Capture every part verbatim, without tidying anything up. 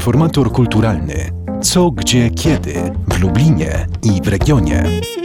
Informator kulturalny. Co, gdzie, kiedy w Lublinie i w regionie.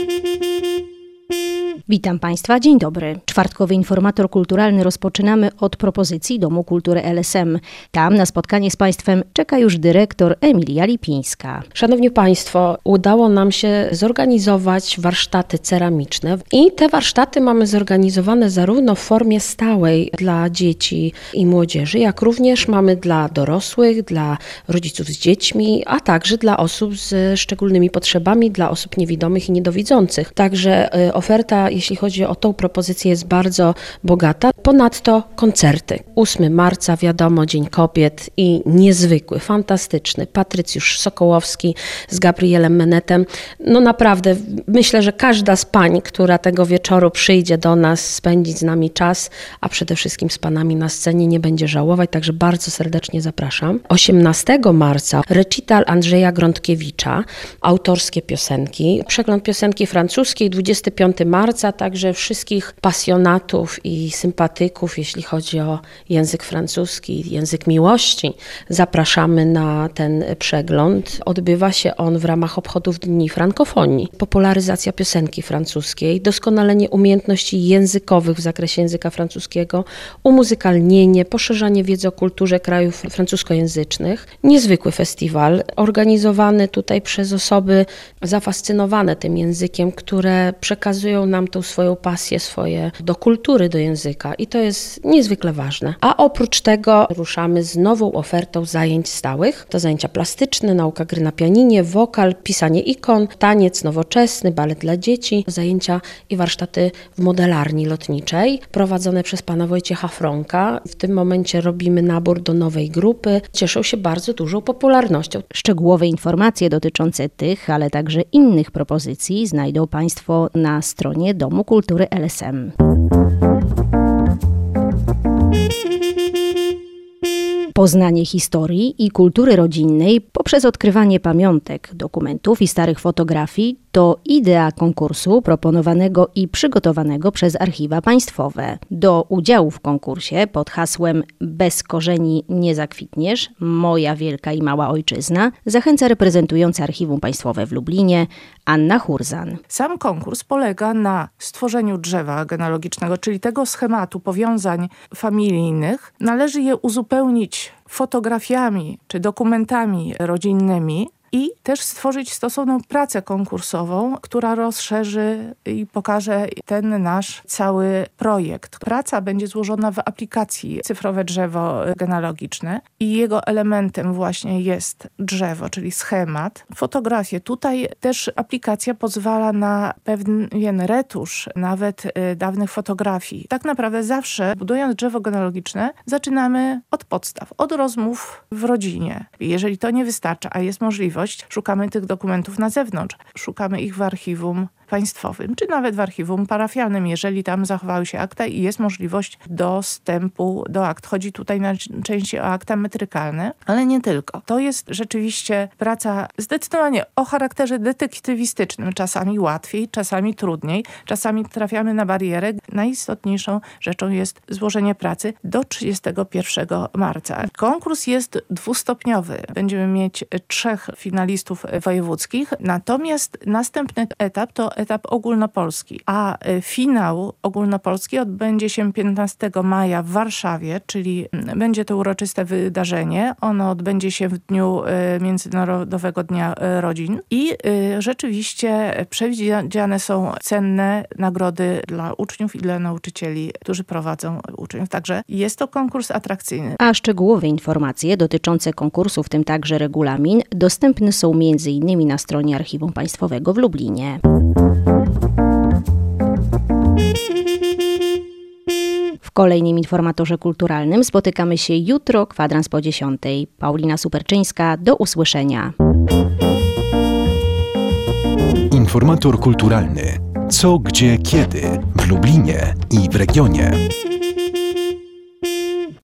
Witam Państwa, dzień dobry. Czwartkowy informator kulturalny rozpoczynamy od propozycji Domu Kultury L S M. Tam na spotkanie z Państwem czeka już dyrektor Emilia Lipińska. Szanowni Państwo, udało nam się zorganizować warsztaty ceramiczne i te warsztaty mamy zorganizowane zarówno w formie stałej dla dzieci i młodzieży, jak również mamy dla dorosłych, dla rodziców z dziećmi, a także dla osób z szczególnymi potrzebami, dla osób niewidomych i niedowidzących. Także oferta, jeśli chodzi o tą propozycję, jest bardzo bogata. Ponadto koncerty. ósmego marca, wiadomo, Dzień Kobiet i niezwykły, fantastyczny Patrycjusz Sokołowski z Gabrielem Menetem. No naprawdę, myślę, że każda z pań, która tego wieczoru przyjdzie do nas, spędzić z nami czas, a przede wszystkim z panami na scenie, nie będzie żałować, także bardzo serdecznie zapraszam. osiemnastego marca recital Andrzeja Grądkiewicza, autorskie piosenki, przegląd piosenki francuskiej, dwudziestego piątego marca, także wszystkich pasjonatów i sympatyków, jeśli chodzi o język francuski, język miłości, zapraszamy na ten przegląd. Odbywa się on w ramach obchodów Dni Frankofonii. Popularyzacja piosenki francuskiej, doskonalenie umiejętności językowych w zakresie języka francuskiego, umuzykalnienie, poszerzanie wiedzy o kulturze krajów francuskojęzycznych. Niezwykły festiwal, organizowany tutaj przez osoby zafascynowane tym językiem, które przekazują nam tą swoją pasję, swoje do kultury, do języka i to jest niezwykle ważne. A oprócz tego ruszamy z nową ofertą zajęć stałych. To zajęcia plastyczne, nauka gry na pianinie, wokal, pisanie ikon, taniec nowoczesny, balet dla dzieci, zajęcia i warsztaty w modelarni lotniczej prowadzone przez pana Wojciecha Fronka. W tym momencie robimy nabór do nowej grupy. Cieszą się bardzo dużą popularnością. Szczegółowe informacje dotyczące tych, ale także innych propozycji znajdą Państwo na stronie Domu Kultury L S M. Poznanie historii i kultury rodzinnej poprzez odkrywanie pamiątek, dokumentów i starych fotografii to idea konkursu proponowanego i przygotowanego przez Archiwa Państwowe. Do udziału w konkursie pod hasłem Bez korzeni nie zakwitniesz, moja wielka i mała ojczyzna zachęca reprezentująca Archiwum Państwowe w Lublinie Anna Hurzan. Sam konkurs polega na stworzeniu drzewa genealogicznego, czyli tego schematu powiązań familijnych. Należy je uzupełnić fotografiami czy dokumentami rodzinnymi i też stworzyć stosowną pracę konkursową, która rozszerzy i pokaże ten nasz cały projekt. Praca będzie złożona w aplikacji Cyfrowe Drzewo Genealogiczne i jego elementem właśnie jest drzewo, czyli schemat, fotografie. Tutaj też aplikacja pozwala na pewien retusz nawet dawnych fotografii. Tak naprawdę zawsze, budując drzewo genealogiczne, zaczynamy od podstaw, od rozmów w rodzinie. Jeżeli to nie wystarcza, a jest możliwość, szukamy tych dokumentów na zewnątrz. Szukamy ich w archiwum państwowym, czy nawet w archiwum parafialnym, jeżeli tam zachowały się akta i jest możliwość dostępu do akt. Chodzi tutaj najczęściej o akta metrykalne, ale nie tylko. To jest rzeczywiście praca zdecydowanie o charakterze detektywistycznym. Czasami łatwiej, czasami trudniej, czasami trafiamy na barierę. Najistotniejszą rzeczą jest złożenie pracy do trzydziestego pierwszego marca. Konkurs jest dwustopniowy. Będziemy mieć trzech finalistów wojewódzkich, natomiast następny etap to etap ogólnopolski, a finał ogólnopolski odbędzie się piętnastego maja w Warszawie, czyli będzie to uroczyste wydarzenie. Ono odbędzie się w dniu Międzynarodowego Dnia Rodzin i rzeczywiście przewidziane są cenne nagrody dla uczniów i dla nauczycieli, którzy prowadzą uczniów. Także jest to konkurs atrakcyjny. A szczegółowe informacje dotyczące konkursu, w tym także regulamin, dostępne są między innymi na stronie Archiwum Państwowego w Lublinie. W kolejnym informatorze kulturalnym spotykamy się jutro, kwadrans po dziesiątej. Paulina Superczyńska, do usłyszenia. Informator kulturalny. Co, gdzie, kiedy w Lublinie i w regionie.